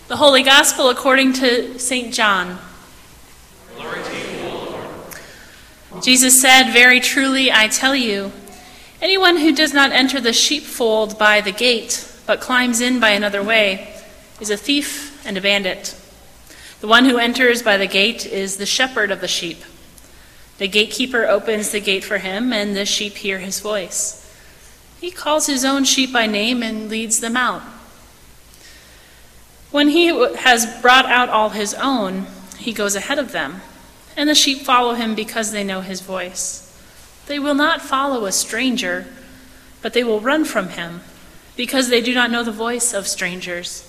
The Holy Gospel according to St. John. Glory to you, O Lord. Jesus said, "Very truly I tell you, anyone who does not enter the sheepfold by the gate, but climbs in by another way, is a thief and a bandit. The one who enters by the gate is the shepherd of the sheep. The gatekeeper opens the gate for him, and the sheep hear his voice. He calls his own sheep by name and leads them out. When he has brought out all his own, he goes ahead of them, and the sheep follow him because they know his voice. They will not follow a stranger, but they will run from him, because they do not know the voice of strangers."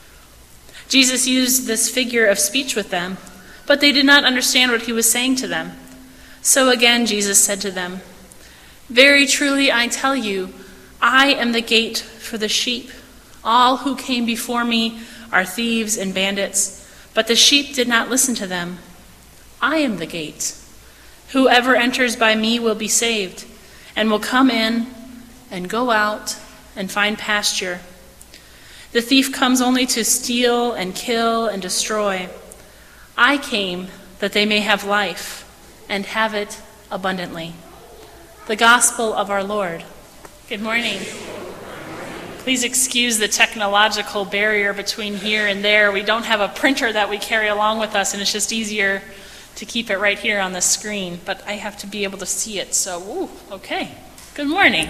Jesus used this figure of speech with them, but they did not understand what he was saying to them. So again Jesus said to them, "Very truly I tell you, I am the gate for the sheep. All who came before me are thieves and bandits, but the sheep did not listen to them. I am the gate. Whoever enters by me will be saved, and will come in and go out and find pasture. The thief comes only to steal and kill and destroy. I came that they may have life and have it abundantly." The Gospel of our Lord. Good morning. Please excuse the technological barrier between here and there. We don't have a printer that we carry along with us, and it's just easier to keep it right here on the screen, but I have to be able to see it, so, okay. Good morning.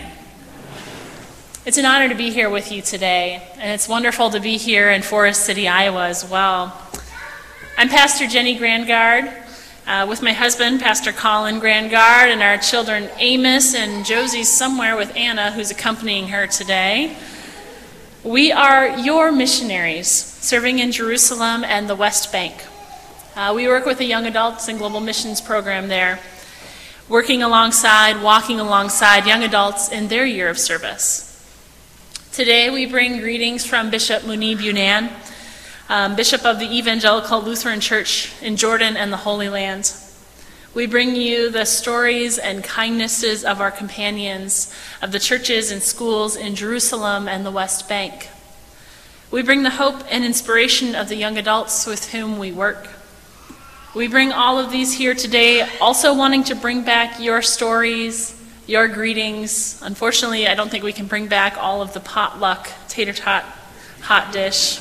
It's an honor to be here with you today, and it's wonderful to be here in Forest City, Iowa as well. I'm Pastor Jenny Grandgard, with my husband, Pastor Colin Grandgard, and our children Amos and Josie's somewhere with Anna, who's accompanying her today. We are your missionaries, serving in Jerusalem and the West Bank. We work with the Young Adults and Global Missions program there, walking alongside young adults in their year of service. Today we bring greetings from Bishop Munib Yunan, Bishop of the Evangelical Lutheran Church in Jordan and the Holy Land. We bring you the stories and kindnesses of our companions of the churches and schools in Jerusalem and the West Bank. We bring the hope and inspiration of the young adults with whom we work. We bring all of these here today, also wanting to bring back your stories, your greetings. Unfortunately, I don't think we can bring back all of the potluck tater tot hot dish.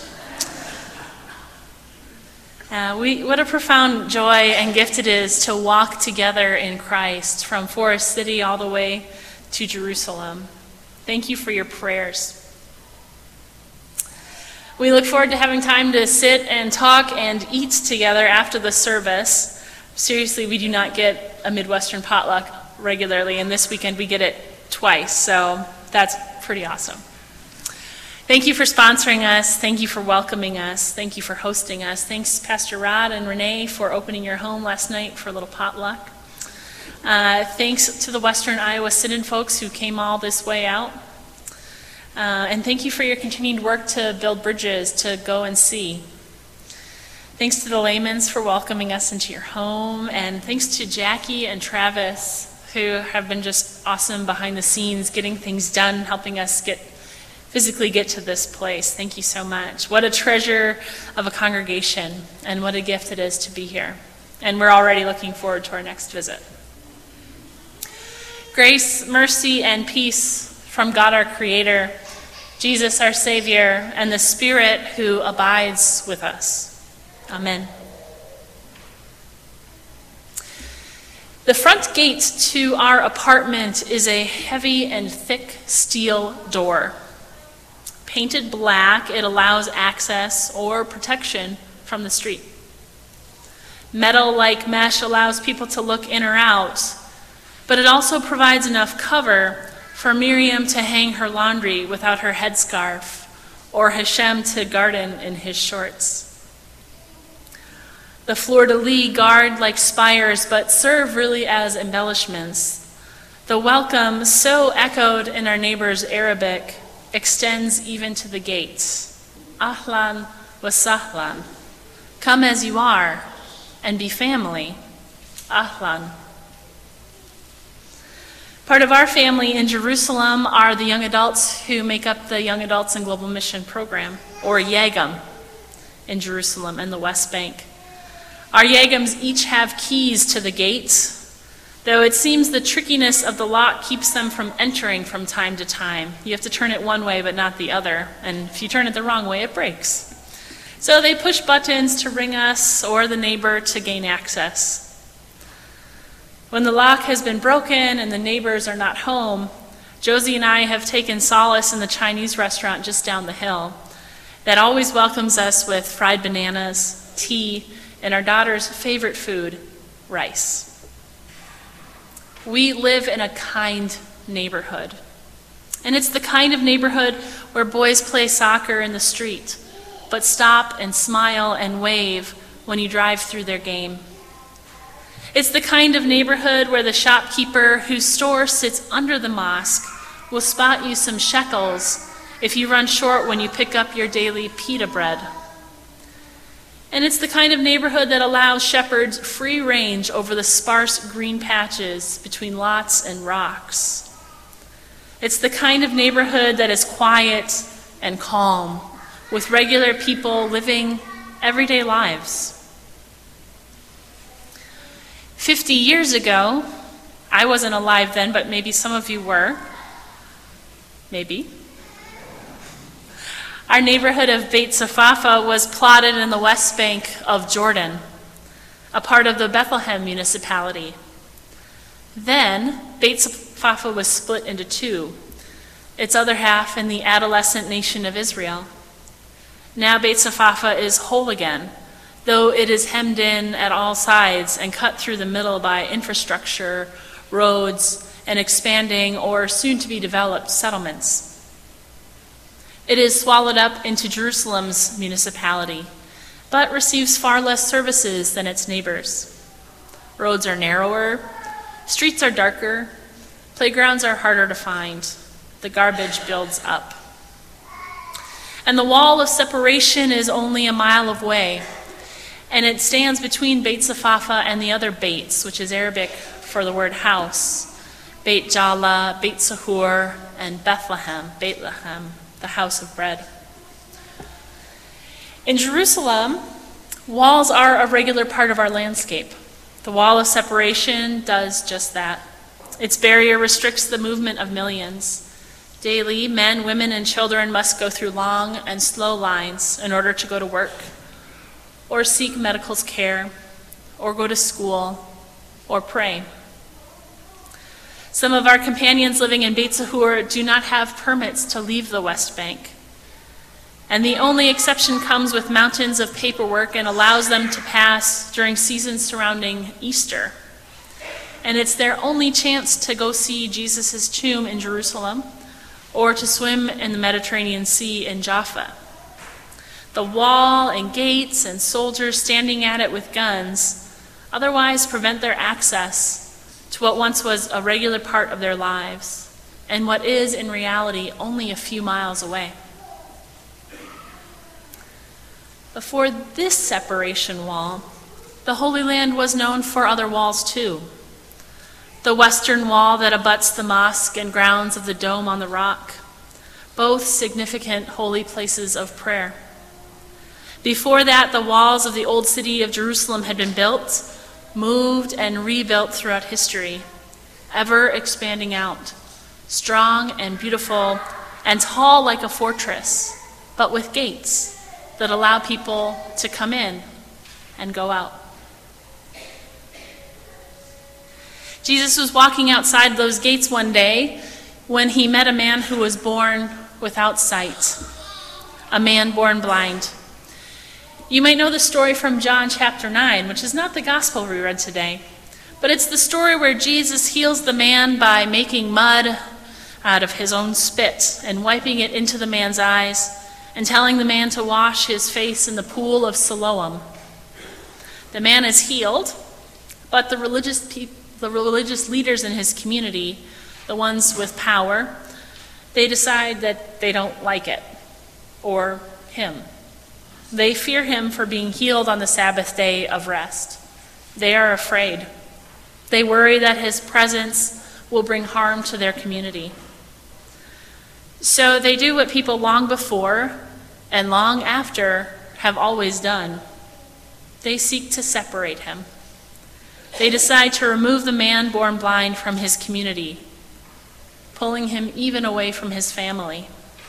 What a profound joy and gift it is to walk together in Christ from Forest City all the way to Jerusalem. Thank you for your prayers. We look forward to having time to sit and talk and eat together after the service. Seriously, we do not get a Midwestern potluck regularly, and this weekend we get it twice, so that's pretty awesome. Thank you for sponsoring us. Thank you for welcoming us. Thank you for hosting us. Thanks, Pastor Rod and Renee, for opening your home last night for a little potluck. Thanks to the Western Iowa Synod folks who came all this way out. And thank you for your continued work to build bridges, to go and see. Thanks to the Laymans for welcoming us into your home. And thanks to Jackie and who have been just awesome behind the scenes, getting things done, helping us physically get to this place. Thank you so much. What a treasure of a congregation, and what a gift it is to be here. And we're already looking forward to our next visit. Grace, mercy, and peace from God our Creator, Jesus our Savior, and the Spirit who abides with us. Amen. The front gate to our apartment is a heavy and thick steel door. Painted black, it allows access or protection from the street. Metal-like mesh allows people to look in or out, but it also provides enough cover for Miriam to hang her laundry without her headscarf, or Hashem to garden in his shorts. The fleur-de-lis guard like spires, but serve really as embellishments. The welcome, so echoed in our neighbor's Arabic, extends even to the gates. Ahlan wa sahlan. Come as you are and be family. Ahlan. Part of our family in Jerusalem are the young adults who make up the Young Adults and Global Mission program, or YAGM. in Jerusalem and the West Bank. Our Yagams each have keys to the gates, though it seems the trickiness of the lock keeps them from entering from time to time. You have to turn it one way but not the other, and if you turn it the wrong way, it breaks. So they push buttons to ring us or the neighbor to gain access. When the lock has been broken and the neighbors are not home, Josie and I have taken solace in the Chinese restaurant just down the hill that always welcomes us with fried bananas, tea, and our daughter's favorite food, rice. We live in a kind neighborhood. And it's the kind of neighborhood where boys play soccer in the street, but stop and smile and wave when you drive through their game. It's the kind of neighborhood where the shopkeeper whose store sits under the mosque will spot you some shekels if you run short when you pick up your daily pita bread. And it's the kind of neighborhood that allows shepherds free range over the sparse green patches between lots and rocks. It's the kind of neighborhood that is quiet and calm, with regular people living everyday lives. 50 years ago, I wasn't alive then, but maybe some of you were. Maybe. Our neighborhood of Beit Safafa was plotted in the West Bank of Jordan, a part of the Bethlehem municipality. Then, Beit Safafa was split into two, its other half in the adolescent nation of Israel. Now Beit Safafa is whole again, though it is hemmed in at all sides and cut through the middle by infrastructure, roads, and expanding or soon-to-be-developed settlements. It is swallowed up into Jerusalem's municipality, but receives far less services than its neighbors. Roads are narrower, streets are darker, playgrounds are harder to find, the garbage builds up. And the wall of separation is only a mile away, and it stands between Beit Safafa and the other Beits, which is Arabic for the word house, Beit Jala, Beit Sahur, and Bethlehem, the house of bread. In Jerusalem, walls are a regular part of our landscape. The wall of separation does just that. Its barrier restricts the movement of millions. Daily, men, women, and children must go through long and slow lines in order to go to work, or seek medical care, or go to school, or pray. Some of our companions living in Beit Sahur do not have permits to leave the West Bank. And the only exception comes with mountains of paperwork and allows them to pass during seasons surrounding Easter. And it's their only chance to go see Jesus' tomb in Jerusalem or to swim in the Mediterranean Sea in Jaffa. The wall and gates and soldiers standing at it with guns otherwise prevent their access to what once was a regular part of their lives, and what is in reality only a few miles away. Before this separation wall, the Holy Land was known for other walls too. The western wall that abuts the mosque and grounds of the Dome on the Rock, both significant holy places of prayer. Before that, the walls of the old city of Jerusalem had been built, moved, and rebuilt throughout history, ever expanding out, strong and beautiful and tall like a fortress, but with gates that allow people to come in and go out. Jesus was walking outside those gates one day when he met a man who was born without sight, a man born blind. You might know the story from John chapter 9, which is not the gospel we read today, but it's the story where Jesus heals the man by making mud out of his own spit and wiping it into the man's eyes and telling the man to wash his face in the pool of Siloam. The man is healed, but the religious leaders in his community, the ones with power, they decide that they don't like it, or him. They fear him for being healed on the Sabbath day of rest. They are afraid. They worry that his presence will bring harm to their community. So they do what people long before and long after have always done. They seek to separate him. They decide to remove the man born blind from his community, pulling him even away from his family.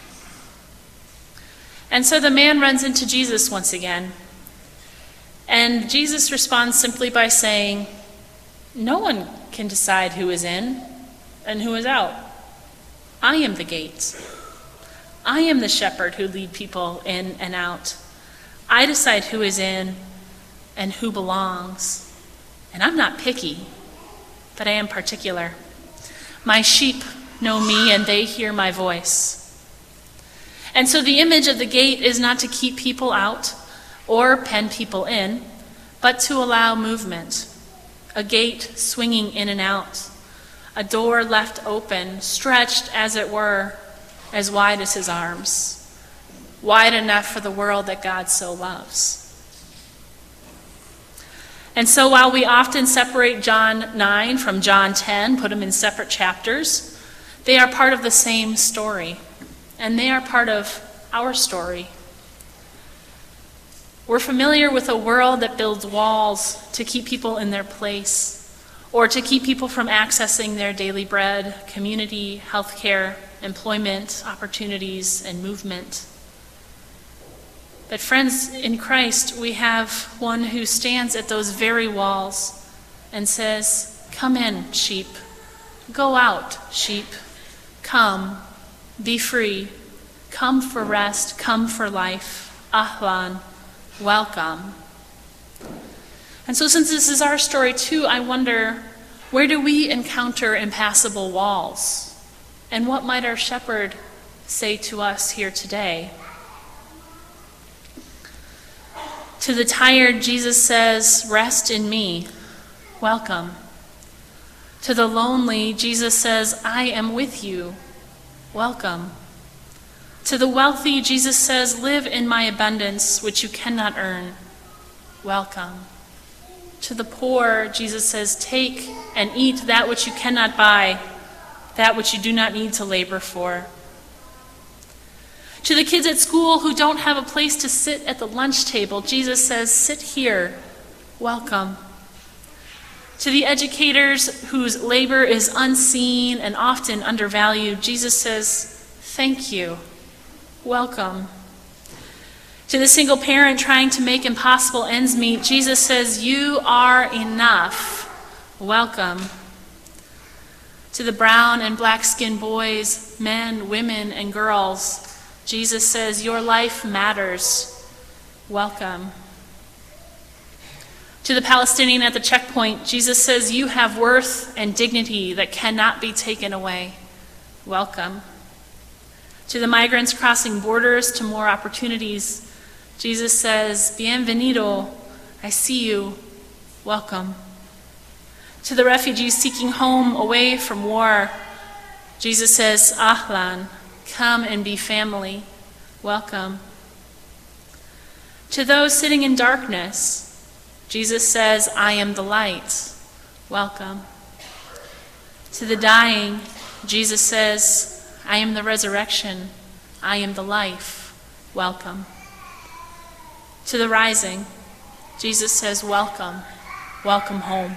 And so the man runs into Jesus once again. And Jesus responds simply by saying, "No one can decide who is in and who is out. I am the gate. I am the shepherd who lead people in and out. I decide who is in and who belongs. And I'm not picky, but I am particular. My sheep know me and they hear my voice." And so the image of the gate is not to keep people out or pen people in, but to allow movement. A gate swinging in and out, a door left open, stretched as it were, as wide as his arms, wide enough for the world that God so loves. And so while we often separate John 9 from John 10, put them in separate chapters, they are part of the same story, and they are part of our story. We're familiar with a world that builds walls to keep people in their place, or to keep people from accessing their daily bread, community, healthcare, employment, opportunities, and movement. But friends, in Christ, we have one who stands at those very walls and says, "Come in, sheep. Go out, sheep. Come, be free. Come for rest. Come for life. Ahlan, welcome." And so since this is our story too, I wonder, where do we encounter impassable walls? And what might our shepherd say to us here today? To the tired, Jesus says, "Rest in me. Welcome." To the lonely, Jesus says, "I am with you. Welcome." To the wealthy, Jesus says, "Live in my abundance, which you cannot earn. Welcome." To the poor, Jesus says, "Take and eat that which you cannot buy, that which you do not need to labor for." To the kids at school who don't have a place to sit at the lunch table, Jesus says, "Sit here. Welcome." To the educators whose labor is unseen and often undervalued, Jesus says, "Thank you. Welcome." To the single parent trying to make impossible ends meet, Jesus says, "You are enough. Welcome." To the brown and black-skinned boys, men, women, and girls, Jesus says, "Your life matters. Welcome." To the Palestinian at the checkpoint, Jesus says, "You have worth and dignity that cannot be taken away. Welcome." To the migrants crossing borders to more opportunities, Jesus says, "Bienvenido, I see you. Welcome." To the refugees seeking home away from war, Jesus says, "Ahlan, come and be family. Welcome." To those sitting in darkness, Jesus says, "I am the light. Welcome." To the dying, Jesus says, "I am the resurrection. I am the life. Welcome." To the rising, Jesus says, "Welcome. Welcome home."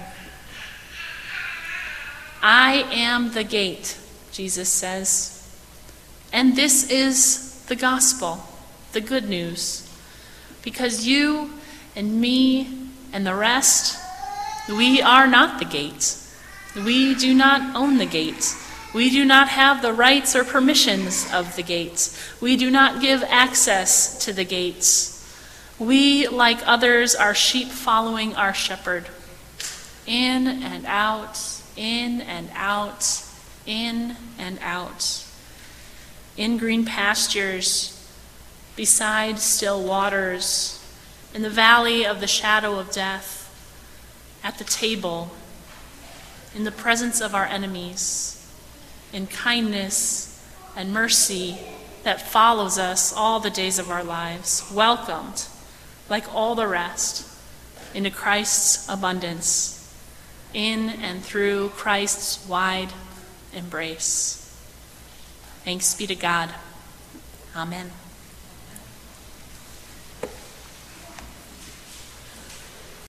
"I am the gate," Jesus says. And this is the gospel, the good news. Because you and me and the rest, we are not the gate. We do not own the gate. We do not have the rights or permissions of the gate. We do not give access to the gates. We, like others, are sheep following our shepherd. In and out, in and out, in and out. In green pastures, beside still waters, in the valley of the shadow of death, at the table, in the presence of our enemies, in kindness and mercy that follows us all the days of our lives, welcomed, like all the rest, into Christ's abundance, in and through Christ's wide embrace. Thanks be to God. Amen.